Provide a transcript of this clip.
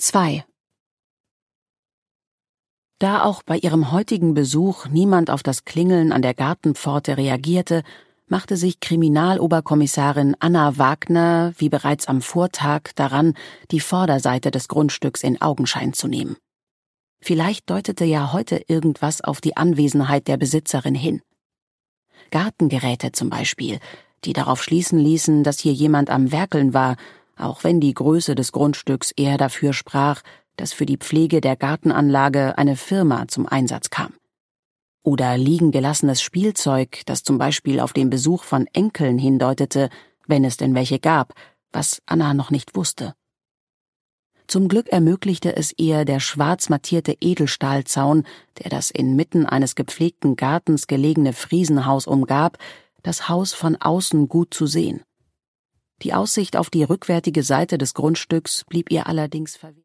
2. Da auch bei ihrem heutigen Besuch niemand auf das Klingeln an der Gartenpforte reagierte, machte sich Kriminaloberkommissarin Anna Wagner wie bereits am Vortag daran, die Vorderseite des Grundstücks in Augenschein zu nehmen. Vielleicht deutete ja heute irgendwas auf die Anwesenheit der Besitzerin hin. Gartengeräte zum Beispiel, die darauf schließen ließen, dass hier jemand am Werkeln war, auch wenn die Größe des Grundstücks eher dafür sprach, dass für die Pflege der Gartenanlage eine Firma zum Einsatz kam. Oder liegen gelassenes Spielzeug, das zum Beispiel auf den Besuch von Enkeln hindeutete, wenn es denn welche gab, was Anna noch nicht wusste. Zum Glück ermöglichte es ihr der schwarz mattierte Edelstahlzaun, der das inmitten eines gepflegten Gartens gelegene Friesenhaus umgab, das Haus von außen gut zu sehen. Die Aussicht auf die rückwärtige Seite des Grundstücks blieb ihr allerdings verwehrt.